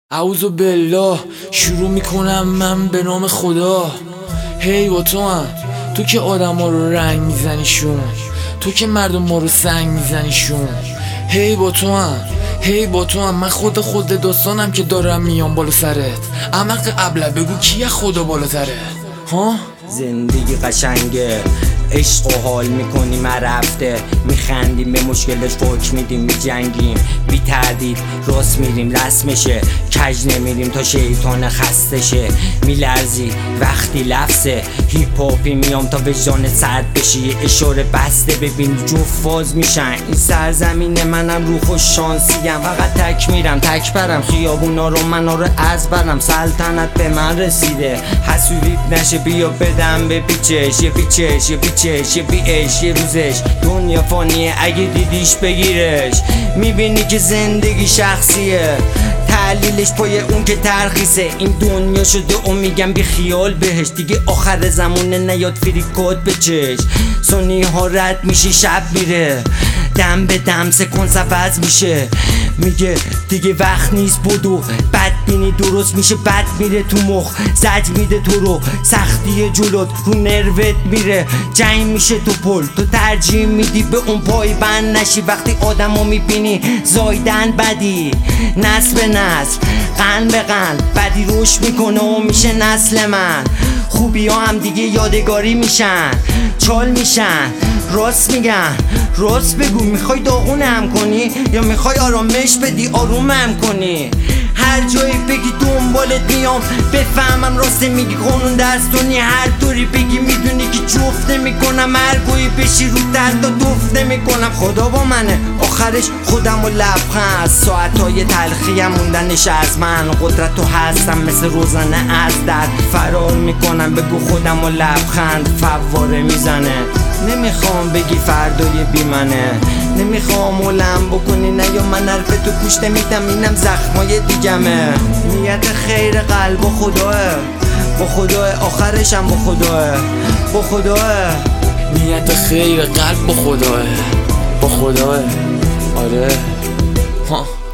اعوذ بالله. شروع میکنم من به نام خدا. هی با تو هم، تو که آدم ها رو رنگ میزنیشون، تو که مردم ما رو سنگ میزنیشون. هی با تو هم، هی با تو هم، من خود داستانم که دارم میام بالا سرت. احمق ابله بگو کیه خدا بالاتره؟ ها؟ زندگی قشنگه، عشق و حال میکنیم رفته، میخندیم به مشکلش فوک میدیم، میجنگیم بی تردید، راست میریم رسمشه، کج نمیریم تا شیطان خستشه. میلرزی وقتی لفظه هیپ هاپی میام تا وجدان سرد بشه، یه اشاره بسته ببین جفت فاز میشن. این سرزمین منم رو خوش شانسیم، فقط تک میرم تک برم خیابونا رو، منا رو از برم، سلطنت به من رسیده، حسودیت نشه بیا بدم به پیچش، یه پیچش یه پیچش یه بیش یه روزش. دنیا فانیه اگه دیدیش بگیرش، میبینی که زندگی شخصیه، تحلیلش پای اون که ترخیصه. این دنیا شده و میگم بی خیال بهش، دیگه آخر زمونه نیاد فریکات بچش. سونی ها رد میشه شب میره، دم به دم سکانس عوض میشه، میگه دیگه وقت نیست بدو، بدبینی درست میشه، بد میره تو مخ، زج میده تو رو، سختی جلوت رو نروت میره، جنگ میشه تو پل، تو ترجیح میدی به اون پای بند نشی. وقتی آدمو میبینی زایدن بدی، نسل به نسل، قن به قن، بدی روش میکنه و میشه نسل من. خوبی ها هم دیگه یادگاری میشن، چال میشن، راست میگن، راست بگو. میخوای داغونم کنی یا میخوای آرامش بدی آرومم کنی؟ هر جایی بگی دنبالت میام، بفهمم راست میگی قانون دستونی. هر طوری بگی میدونی که جفت نمیکنم، هر گویی بشی رو درد و دفت نمیکنم. خدا با منه آخرش خودم و لبخند، ساعتهای تلخیم موندنش از من، قدرت تو هستم مثل روزنه از درد فرار میکنم. بگو خودم و لبخند فواره میزنه. نمیخوام بگی فردای بی منه، نمیخوام اولم بکنی نه یا من حرف تو گوش نمیدم، اینم زخمای دیگمه. نیت خیر قلب با خداه، با خداه، آخرشم با خداه، با خداه. نیت خیر قلب با خداه، با خداه. آره ها.